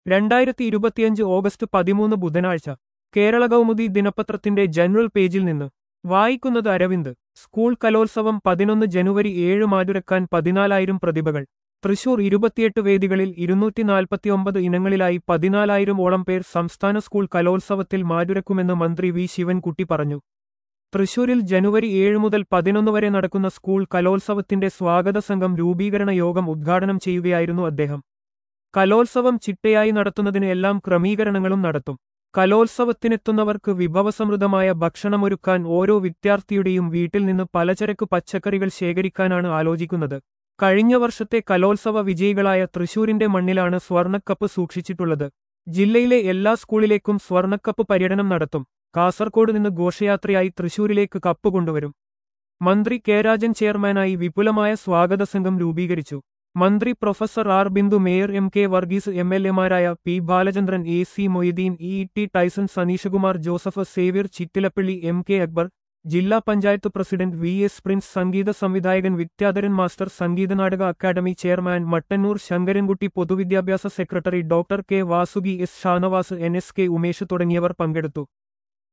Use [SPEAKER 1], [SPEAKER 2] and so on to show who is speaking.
[SPEAKER 1] 2025 August 13 ബുധനാഴ്ച കേരള കൗമുദി ദിനപത്രത്തിന്റെ general പേജിൽ നിന്ന് വായിക്കുന്നത് അരവിന്ദ്. സ്കൂൾ കലോത്സവം 11 ജനുവരി 7 മാറ്റുരക്കാൻ 14,000 പ്രതിഭകൾ. തൃശൂർ 28 വേദികളിൽ 249 ഇനങ്ങളിലായി 14,000-ഓളം പേർ സംസ്ഥാന സ്കൂൾ കലോത്സവത്തിൽ മാറ്റുരക്കുമെന്ന് മന്ത്രി വി ശിവൻകുട്ടി പറഞ്ഞു. തൃശൂരിൽ ജനുവരി 7 മുതൽ 11 വരെ നടക്കുന്ന സ്കൂൾ കലോത്സവത്തിന്റെ സ്വാഗത സംഘം രൂപീകരണ യോഗം ഉദ്ഘാടനം ചെയ്യുകയായിരുന്നു അദ്ദേഹം. കലോത്സവം ചിട്ടയായി നടത്തുന്നതിന് എല്ലാം ക്രമീകരണങ്ങളും നടത്തും. കലോത്സവത്തിനെത്തുന്നവർക്ക് വിഭവസമൃദ്ധമായ ഭക്ഷണമൊരുക്കാൻ ഓരോ വിദ്യാർത്ഥിയുടെയും വീട്ടിൽ നിന്ന് പലചരക്ക് പച്ചക്കറികൾ ശേഖരിക്കാനാണ് ആലോചിക്കുന്നത്. കഴിഞ്ഞ വർഷത്തെ കലോത്സവ വിജയികളായ തൃശൂരിന്റെ മണ്ണിലാണ് സ്വർണ്ണക്കപ്പ് സൂക്ഷിച്ചിട്ടുള്ളത്. ജില്ലയിലെ എല്ലാ സ്കൂളിലേക്കും സ്വർണ്ണക്കപ്പ് പര്യടനം നടത്തും. കാസർകോട് നിന്ന് ഘോഷയാത്രയായി തൃശൂരിലേക്ക് കപ്പ് കൊണ്ടുവരും. മന്ത്രി കെ രാജൻ ചെയർമാനായി വിപുലമായ സ്വാഗത സംഘം രൂപീകരിച്ചു. മന്ത്രി professor R Bindu, mayor M K Varghese, എംഎൽഎമാരായ P Balachandran, A C Moideen, E T Tyson, Saneeshkumar Joseph, Xavier Chittilappilly, M K Akbar, ജില്ലാ panchayat president V S Prince, സംഗീത സംവിധായകൻ വിദ്യാധരൻ മാസ്റ്റർ, സംഗീതനാടക അക്കാദമി ചെയർമാൻ മട്ടന്നൂർ ശങ്കരൻകുട്ടി, പൊതുവിദ്യാഭ്യാസ secretary doctor K Vasuki, S Shanavas, N S K Umesh തുടങ്ങിയവർ പങ്കെടുത്തു.